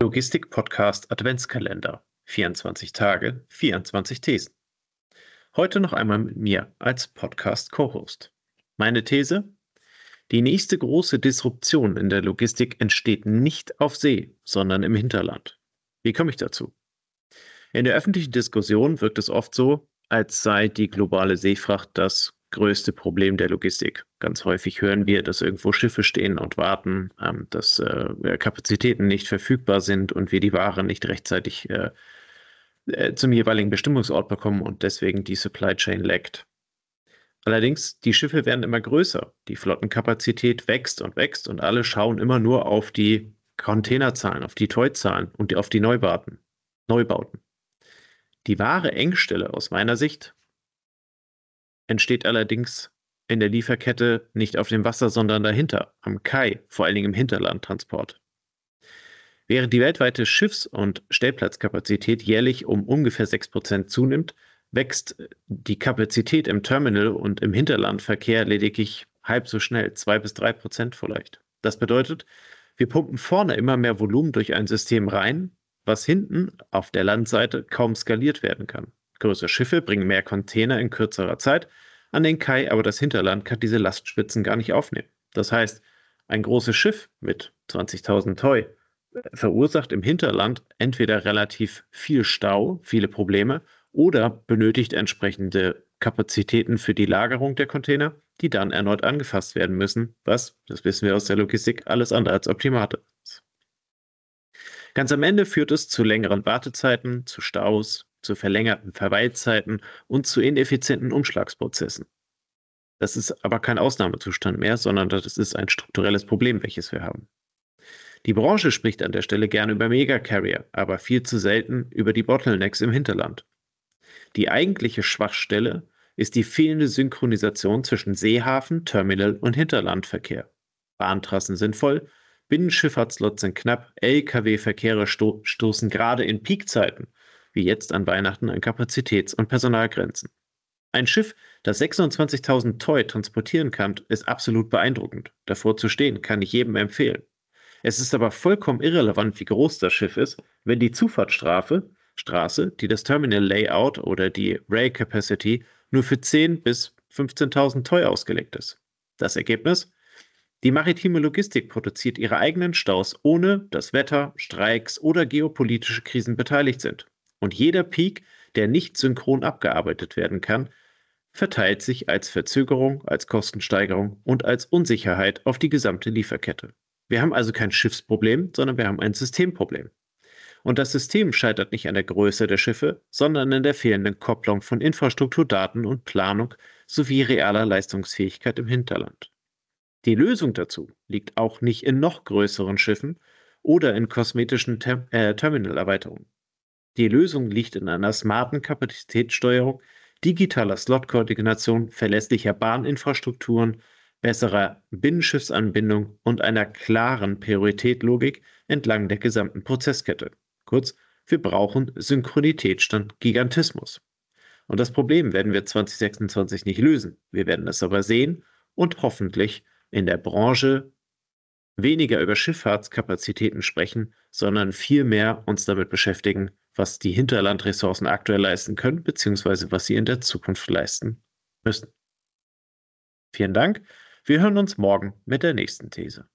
Logistik-Podcast Adventskalender. 24 Tage, 24 Thesen. Heute noch einmal mit mir als Podcast-Co-Host. Meine These: Die nächste große Disruption in der Logistik entsteht nicht auf See, sondern im Hinterland. Wie komme ich dazu? In der öffentlichen Diskussion wirkt es oft so, als sei die globale Seefracht das größte Problem der Logistik. Ganz häufig hören wir, dass irgendwo Schiffe stehen und warten, dass Kapazitäten nicht verfügbar sind und wir die Ware nicht rechtzeitig zum jeweiligen Bestimmungsort bekommen und deswegen die Supply Chain laggt. Allerdings, die Schiffe werden immer größer, die Flottenkapazität wächst und alle schauen immer nur auf die Containerzahlen, auf die TEU-Zahlen und auf die Neubauten. Die wahre Engstelle aus meiner Sicht entsteht allerdings in der Lieferkette nicht auf dem Wasser, sondern dahinter, am Kai, vor allen Dingen im Hinterlandtransport. Während die weltweite Schiffs- und Stellplatzkapazität jährlich um ungefähr 6% zunimmt, wächst die Kapazität im Terminal und im Hinterlandverkehr lediglich halb so schnell, 2-3% vielleicht. Das bedeutet, wir pumpen vorne immer mehr Volumen durch ein System rein, was hinten auf der Landseite kaum skaliert werden kann. Größere Schiffe bringen mehr Container in kürzerer Zeit an den Kai, aber das Hinterland kann diese Lastspitzen gar nicht aufnehmen. Das heißt, ein großes Schiff mit 20.000 TEU verursacht im Hinterland entweder relativ viel Stau, viele Probleme, oder benötigt entsprechende Kapazitäten für die Lagerung der Container, die dann erneut angefasst werden müssen, was, das wissen wir aus der Logistik, alles andere als optimal ist. Ganz am Ende führt es zu längeren Wartezeiten, zu Staus, zu verlängerten Verweilzeiten und zu ineffizienten Umschlagsprozessen. Das ist aber kein Ausnahmezustand mehr, sondern das ist ein strukturelles Problem, welches wir haben. Die Branche spricht an der Stelle gerne über Megacarrier, aber viel zu selten über die Bottlenecks im Hinterland. Die eigentliche Schwachstelle ist die fehlende Synchronisation zwischen Seehafen, Terminal und Hinterlandverkehr. Bahntrassen sind voll, Binnenschifffahrtslots sind knapp, Lkw-Verkehre stoßen gerade in Peakzeiten, wie jetzt an Weihnachten, an Kapazitäts- und Personalgrenzen. Ein Schiff, das 26.000 TEU transportieren kann, ist absolut beeindruckend. Davor zu stehen, kann ich jedem empfehlen. Es ist aber vollkommen irrelevant, wie groß das Schiff ist, wenn die Zufahrtsstraße, die das Terminal Layout oder die Rail Capacity nur für 10.000 bis 15.000 TEU ausgelegt ist. Das Ergebnis? Die maritime Logistik produziert ihre eigenen Staus, ohne dass Wetter, Streiks oder geopolitische Krisen beteiligt sind. Und jeder Peak, der nicht synchron abgearbeitet werden kann, verteilt sich als Verzögerung, als Kostensteigerung und als Unsicherheit auf die gesamte Lieferkette. Wir haben also kein Schiffsproblem, sondern wir haben ein Systemproblem. Und das System scheitert nicht an der Größe der Schiffe, sondern an der fehlenden Kopplung von Infrastrukturdaten und Planung sowie realer Leistungsfähigkeit im Hinterland. Die Lösung dazu liegt auch nicht in noch größeren Schiffen oder in kosmetischen Terminalerweiterungen. Die Lösung liegt in einer smarten Kapazitätssteuerung, digitaler Slot-Koordination, verlässlicher Bahninfrastrukturen, besserer Binnenschiffsanbindung und einer klaren Prioritätlogik entlang der gesamten Prozesskette. Kurz, wir brauchen Synchronität statt Gigantismus. Und das Problem werden wir 2026 nicht lösen. Wir werden es aber sehen und hoffentlich in der Branche weniger über Schifffahrtskapazitäten sprechen, sondern viel mehr uns damit beschäftigen, was die Hinterlandressourcen aktuell leisten können, beziehungsweise was sie in der Zukunft leisten müssen. Vielen Dank. Wir hören uns morgen mit der nächsten These.